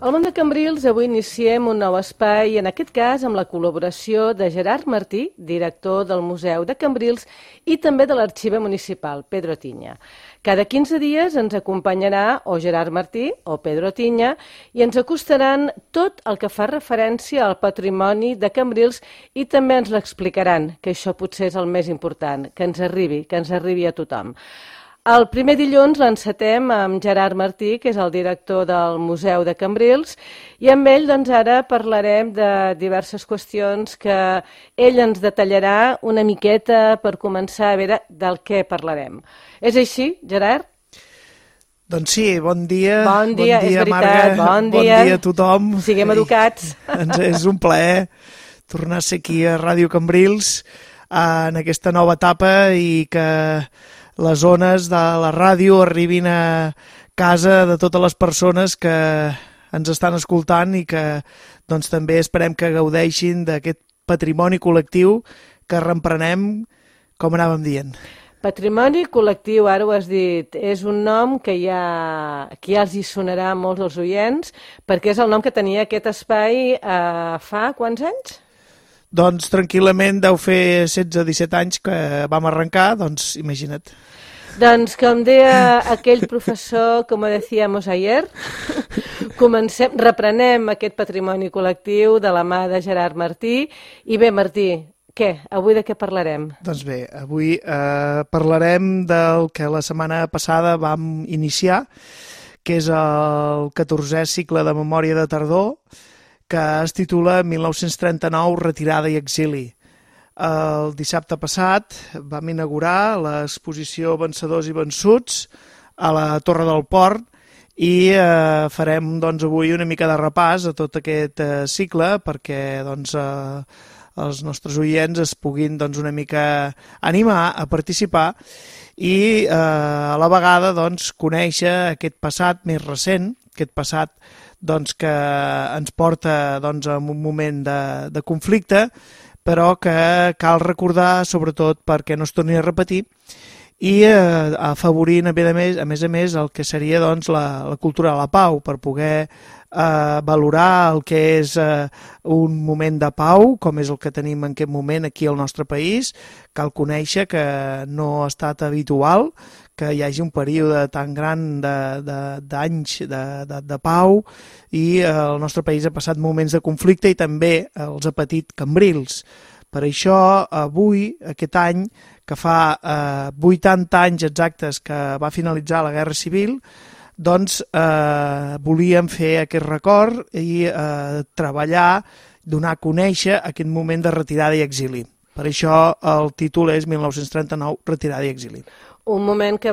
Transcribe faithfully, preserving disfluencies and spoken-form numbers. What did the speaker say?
Al món de Cambrils avui iniciem un nou espai, en aquest cas amb la col·laboració de Gerard Martí, director del Museu de Cambrils i també de l'Arxiver Municipal, Pedro Tiña. Cada quinze dies ens acompanyarà o Gerard Martí o Pedro Tiña i ens acostaran tot el que fa referència al patrimoni de Cambrils i també ens l'explicaran, que això potser és el més important, que ens arribi, que ens arribi a tothom. El primer dilluns l'encetem amb Gerard Martí, que és el director del Museu de Cambrils, i amb ell doncs, ara parlarem de diverses qüestions que ell ens detallarà una miqueta per començar a veure del què parlarem. És així, Gerard? Doncs sí, bon dia. Bon dia, bon dia és veritat, Marga. bon dia. Bon dia a tothom. Siguem educats. Ens és un plaer tornar a ser aquí a Ràdio Cambrils en aquesta nova etapa i que les ones de la ràdio arribin a casa de totes les persones que ens estan escoltant i que doncs, també esperem que gaudeixin d'aquest patrimoni col·lectiu que reemprenem, com anàvem dient. Patrimoni col·lectiu, ara ho has dit, és un nom que ja, que ja els hi sonarà a molts dels oients, perquè és el nom que tenia aquest espai eh, fa quants anys? Doncs tranquil·lament deu fer setze o disset anys que vam arrencar, doncs imagina't. Doncs com deia aquell professor, com decíamos ayer, comencem, reprenem aquest patrimoni col·lectiu de la mà de Gerard Martí. I bé, Martí, què? Avui de què parlarem? Doncs bé, avui eh, parlarem del que la setmana passada vam iniciar, que és el catorzè cicle de Memòria de Tardor, que es titula mil nou-cents trenta-nou, Retirada i exili. El dissabte passat vam inaugurar l'exposició Vencedors i Vençuts a la Torre del Port i eh, farem doncs, avui una mica de repàs a tot aquest eh, cicle perquè doncs, eh, els nostres oients es puguin doncs, una mica animar a participar i eh, a la vegada doncs, conèixer aquest passat més recent, aquest passat doncs, que ens porta doncs, a un moment de, de conflicte, però que cal recordar sobretot perquè no es torni a repetir i eh, afavorint a més, a més a més el que seria doncs, la, la cultura de la pau per poder eh, valorar el que és eh, un moment de pau com és el que tenim en aquest moment aquí al nostre país. Cal conèixer que no ha estat habitual que hi hagi un període tan gran d'anys de, de, de, de, de pau i eh, el nostre país ha passat moments de conflicte i també els ha patit Cambrils. Per això avui, aquest any, que fa eh, vuitanta anys exactes que va finalitzar la Guerra Civil, doncs eh, volíem fer aquest record i eh, treballar, donar a conèixer aquest moment de retirada i exili. Per això el títol és mil nou-cents trenta-nou, Retirada i exili. Un moment que